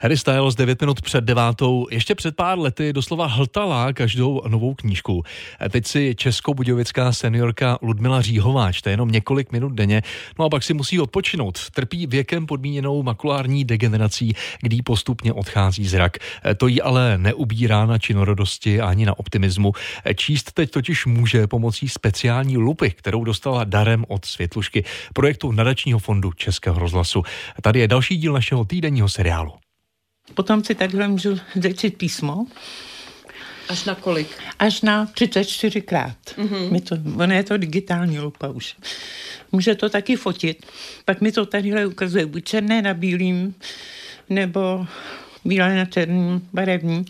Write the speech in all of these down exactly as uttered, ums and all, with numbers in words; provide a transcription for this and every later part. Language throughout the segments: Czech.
Harry Styles devět minut před devátou. Ještě před pár lety doslova hltala každou novou knížku. Teď si českobudějovická seniorka Ludmila Říhová čte jenom několik minut denně, no a pak si musí odpočinout. Trpí věkem podmíněnou makulární degenerací, kdy jí postupně odchází zrak. To jí ale neubírá na činorodosti ani na optimismu. Číst teď totiž může pomocí speciální lupy, kterou dostala darem od Světlušky, projektu nadačního fondu Českého rozhlasu. Tady je další díl našeho týdenního seriálu. Potom si takhle můžu začít písmo. Až na kolik? Až na třicet čtyři krát. Mm-hmm. Mi to, ono je to digitální lupa už. Může to taky fotit. Pak mi to tadyhle ukazuje buď černé na bílým, nebo bílé na černým, barevní.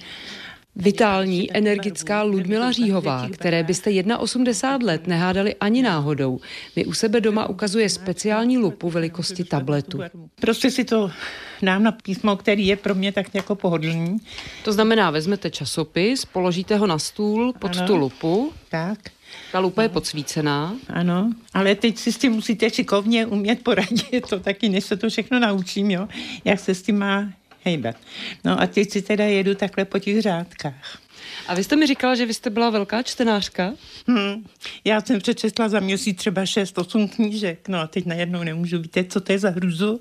Vitální, energická Ludmila Říhová, které byste osmdesát jedna let nehádali ani náhodou, mi u sebe doma ukazuje speciální lupu velikosti tabletu. Prostě si to dám na písmo, který je pro mě tak jako pohodlný. To znamená, vezmete časopis, položíte ho na stůl pod ano, tu lupu. Tak. Ta lupa je podsvícená. Ano, ale teď si s tím musíte šikovně umět poradit, to taky, než se to všechno naučím, jo, jak se s tím má hejbat. No a teď si teda jedu takhle po těch řádkách. A vy jste mi říkala, že vy jste byla velká čtenářka? Hmm. Já jsem přečetla za měsíc třeba šest, osm knížek. No a teď najednou nemůžu, víte, co to je za hruzu?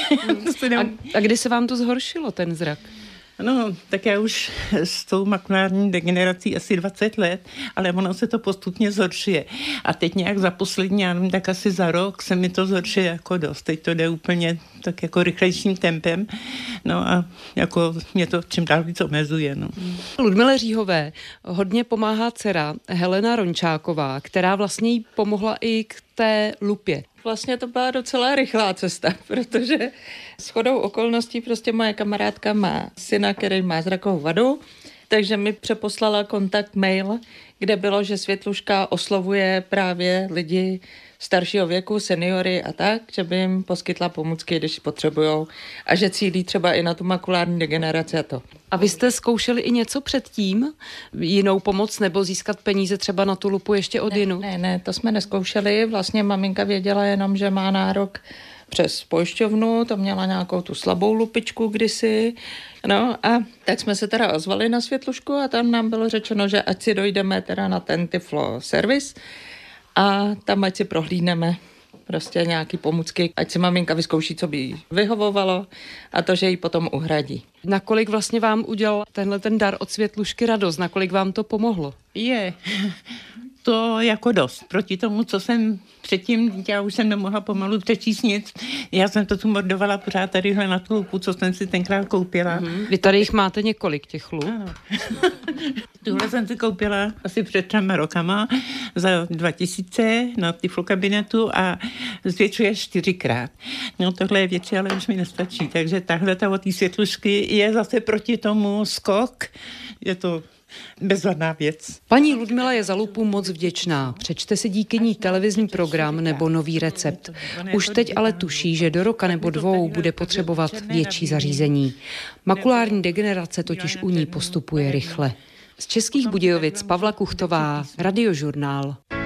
Hmm. a, a kdy se vám to zhoršilo, ten zrak? No, tak já už s tou makulární degenerací asi dvacet let, ale ono se to postupně zhoršuje. A teď nějak za poslední, já nevím, tak asi za rok se mi to zhoršuje jako dost. Teď to jde úplně tak jako rychlejším tempem. No a jako mě to čím dál víc omezuje. No. Ludmile Říhové hodně pomáhá dcera Helena Rončáková, která vlastně jí pomohla i k té lupě. Vlastně to byla docela rychlá cesta, protože shodou okolností prostě moje kamarádka má syna, který má zrakovou vadu, takže mi přeposlala kontakt mail, kde bylo, že Světluška oslovuje právě lidi staršího věku, seniory a tak, že by jim poskytla pomůcky, když potřebujou, a že cílí třeba i na tu makulární degeneraci a to. A vy jste zkoušeli i něco předtím? Jinou pomoc nebo získat peníze třeba na tu lupu ještě od jinu? Ne, ne, ne, to jsme neskoušeli. Vlastně maminka věděla jenom, že má nárok přes pojišťovnu, to měla nějakou tu slabou lupičku kdysi. No a tak jsme se teda ozvali na Světlušku a tam nám bylo řečeno, že ať si dojdeme teda na ten Tiflo servis a tam ať si prohlídneme prostě nějaký pomůcky, ať si maminka vyzkouší, co by jí vyhovovalo a to, že jí potom uhradí. Nakolik vlastně vám udělal tenhle ten dar od Světlušky radost? Nakolik vám to pomohlo? Je to jako dost. Proti tomu, co jsem předtím, já už jsem nemohla pomalu přečíst nic. Já jsem to tu mordovala pořád tadyhle na tu lupu, co jsem si tenkrát koupila. Mm-hmm. Vy tady jich máte několik, těch lup? Ano. Tuhle jsem si koupila asi před třema rokama za dva tisíce na Tiflo kabinetu a zvětšuje čtyřikrát. No tohle je větší, ale už mi nestačí. Takže tahle ta od té Světlušky je zase proti tomu skok. Je to bezvadná věc. Paní Ludmila je za lupu moc vděčná. Přečte si díky ní televizní program nebo nový recept. Už teď ale tuší, že do roka nebo dvou bude potřebovat větší zařízení. Makulární degenerace totiž u ní postupuje rychle. Z Českých Budějovic Pavla Kuchtová, Radiožurnál.